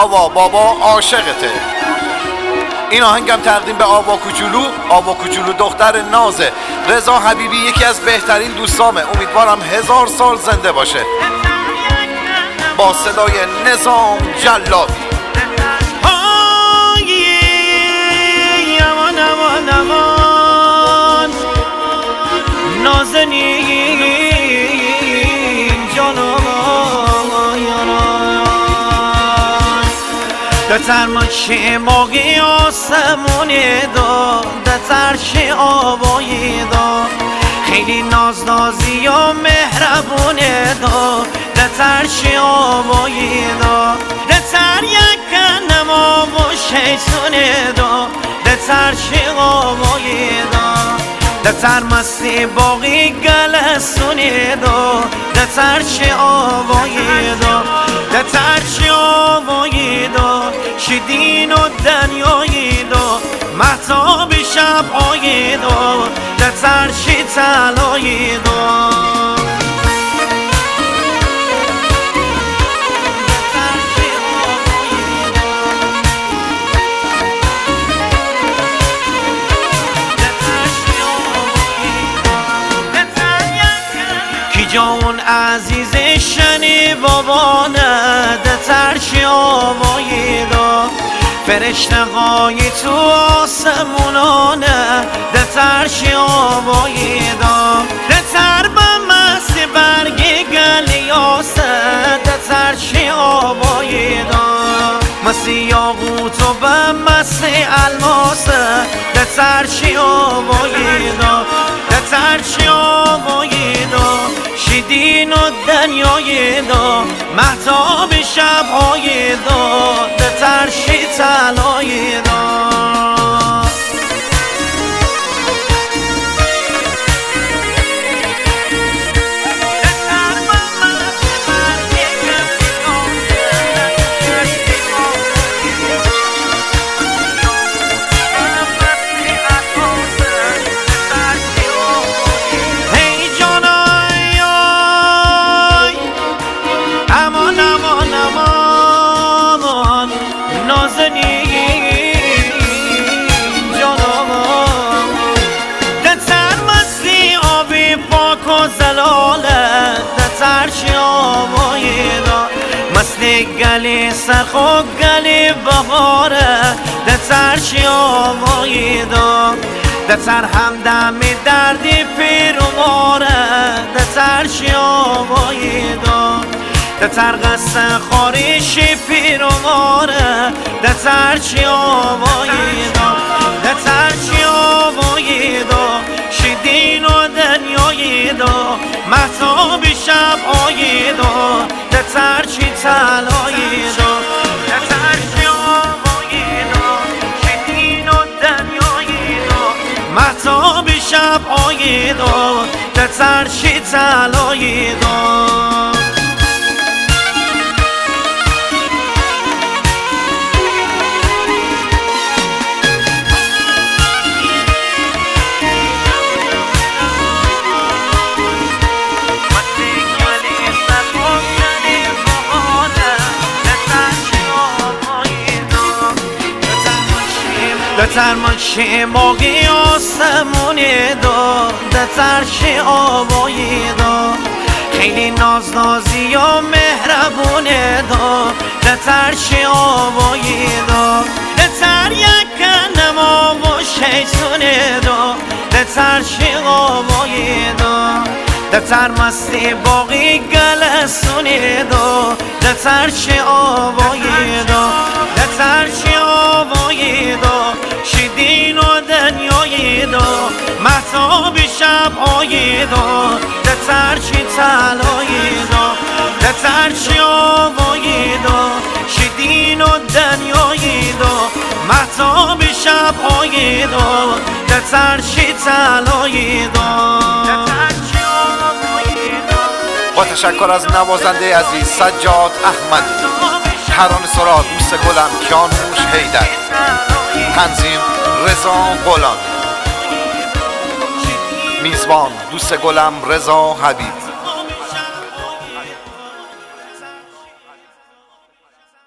آوا بابا عاشقته. این آهنگم تقدیم به آوا کوچولو. آوا کوچولو دختر نازه. رضا حبیبی یکی از بهترین دوستامه، امیدوارم 1000 سال زنده باشه. با صدای نظام جلادی. امان امان امان نازنین جانم دتر ما چه باقی آسمونه دا دتر چه آبایی دا خیلی ناز نازی و مهربونه دا دتر چه آبایی دا دتر یک نما و شیطونه دا دتر چه آبایی دا دتر مستی باقی گلسونه دا دتر چه آبایی دا دتر چه آبایی دا شدین و دنیایی دا مهتاب شب‌های دا دتر چه طلایی دا جان عزیز شنی بابانه دتر چه آوایی دا فرشته های تو آسمونانه دتر چه آوایی دا دتر به مست برگ گلیاسه دتر چه آوایی دا مست یاقوت و به مست الماسه دتر چه آوایی دا دتر چه آوایی دا شدین و دنیای دا مهتاب شب‌های دا دتر چه طلای دا دتر چه آوایی دا مست گلی سرخ و گلی بهاره دتر چه آوایی دا دتر همدم دردی پیرواره دتر چه آوایی دا دتر قصه خاریش پیرواره دتر چه آوایی دا دتر چه آوایی دا شدین و دنیای دا مهتاب شب‌های دا دتر چه طلای دا دتر چه آوایی دا شدین و دنیای دا مهتاب شب‌های دا دتر چه طلای دا دتر ما چه باقی آسمونه دا دتر چه آبایی دا خیلی ناز نازی و مهربونه دا دتر چه آبایی دا دتر یک نما و شیطونه دا دتر چه آبایی دا دتر مستی باقی گلسونه دا دتر چه آبایی دا دتر چه آبایی دا شدین و دنیای دا مهتاب شب‌های دا دتر چه طلای دا دتر چه آوایی دا شدین و دنیای دا مهتاب شب‌های دا دتر چه طلای دا با تشکر از نوازنده عزیز سجاد احمد، ترانه سرا دوست گلم کیانوش حیدر، تنظیم رضا غلام، میزبان دوست گلم رضا حبیب.